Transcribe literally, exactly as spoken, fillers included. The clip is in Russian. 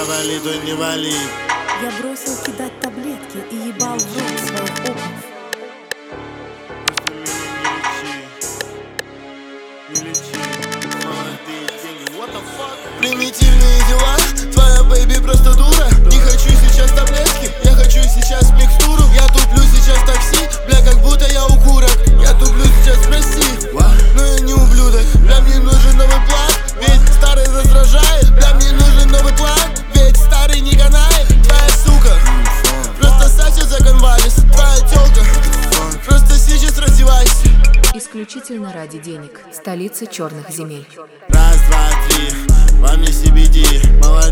вали, то не вали. Я бросил кидать таблетки и ебал в рот своих окнов. Просто меня не лечи, не лечи. Молодые деньги, what the fuck? Примитивные дела, твоя бэйби просто дура. Не хочу сейчас таблетки, я хочу сейчас микстуру. Я туплю сейчас в такси, бля, как будто я укурок. Я туплю сейчас, прости, но я не ублюдок. Бля, мне нужен новый план, ведь старый раздражает. Бля, мне нужен новый план, ведь старый не канает. Твоя сука просто сосет за конвалис. Твоя тёлка просто сейчас раздевайся. Исключительно ради денег. Столица черных земель. Раз, два, три, во мне си би ди. Молодец.